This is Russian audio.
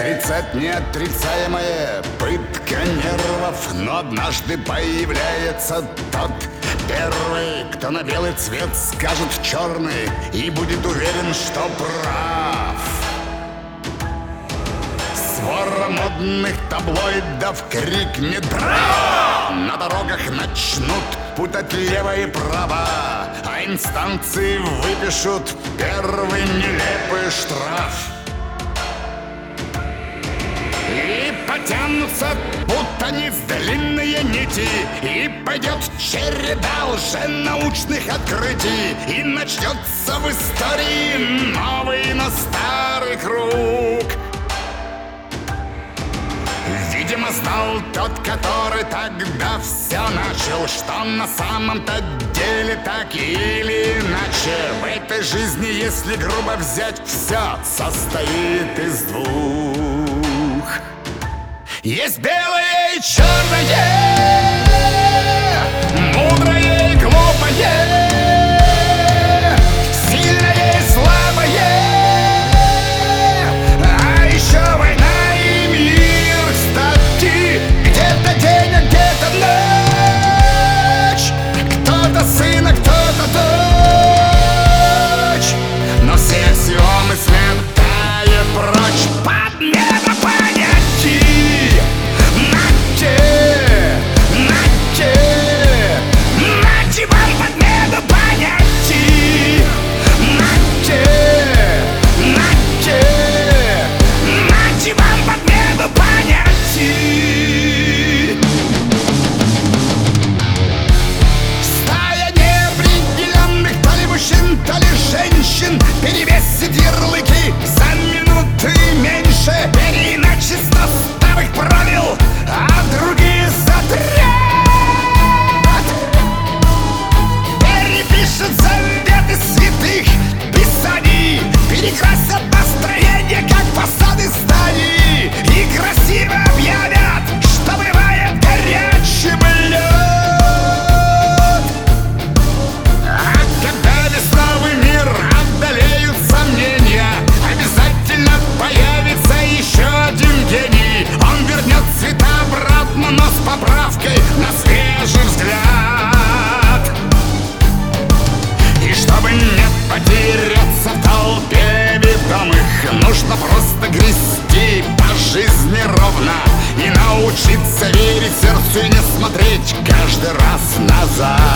30 неотрицаемая пытка нервов, но однажды появляется тот первый, кто на белый цвет скажет черный и будет уверен, что прав. Свора модных таблоидов крикнет «Браво!» На дорогах начнут путать лево и право, а инстанции выпишут первый нелепый штраф. И потянутся путаниц длинные нити, и пойдет череда лженаучных открытий, и начнется в истории новый, но старый круг. Видимо, знал тот, который тогда все начал, что на самом-то деле так или иначе в этой жизни, если грубо взять, все состоит из двух. Есть белое и черное, мудрое и глупое, сильное и слабое, а еще война и мир, кстати, где-то день, а где-то ночь, кто-то сын, а кто-то дочь, но все аксиомы сметает прочь подмена понятий. Перевесит ярлыки за минуты меньше, переиначество старых правил, а другие затрят. Перепишет заветы святых писаний, перекрасят настроение, как фасады зданий, и красиво объявят, что бывает горячим лед. А когда весновый мир одолеют сомнения, обязательно появится еще один гений. Он вернет цвета обратно, но с поправкой на свежий взгляд. И чтобы не потеряться в толпе ведомых, нужно просто грести по жизни ровно и научиться верить сердцу и не смотреть каждый раз назад.